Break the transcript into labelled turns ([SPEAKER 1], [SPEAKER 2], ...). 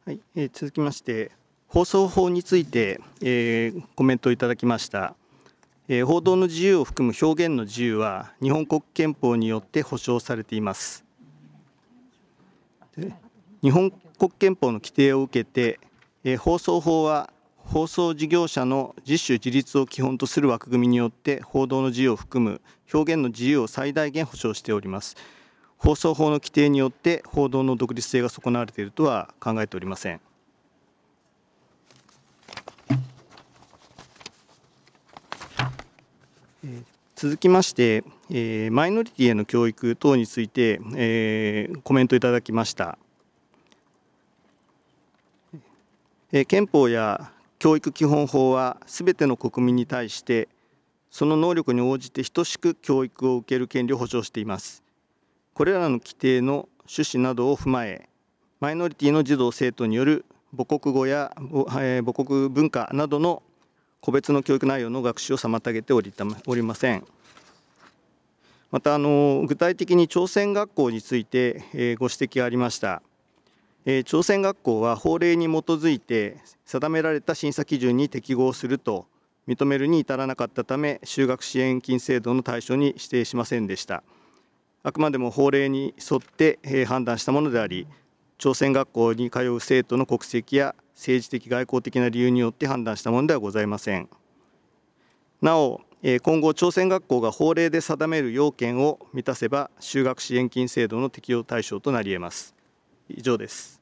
[SPEAKER 1] はい、続きまして、放送法について、コメントをいただきました。報道の自由を含む表現の自由は、日本国憲法によって保障されています。日本国憲法の規定を受けて、放送法は、放送事業者の自主自律を基本とする枠組みによって、報道の自由を含む表現の自由を最大限保障しております。放送法の規定によって報道の独立性が損なわれているとは考えておりません。続きまして、マイノリティへの教育等について、コメントいただきました。憲法や教育基本法は、すべての国民に対して、その能力に応じて等しく教育を受ける権利を保障しています。これらの規定の趣旨などを踏まえ、マイノリティの児童・生徒による母国語や母国文化などの個別の教育内容の学習を妨げておりません。また具体的に朝鮮学校についてご指摘がありました。朝鮮学校は法令に基づいて定められた審査基準に適合すると認めるに至らなかったため、就学支援金制度の対象に指定しませんでした。あくまでも法令に沿って判断したものであり、朝鮮学校に通う生徒の国籍や政治的外交的な理由によって判断したものではございません。なお、今後、朝鮮学校が法令で定める要件を満たせば、就学支援金制度の適用対象となり得ます。以上です。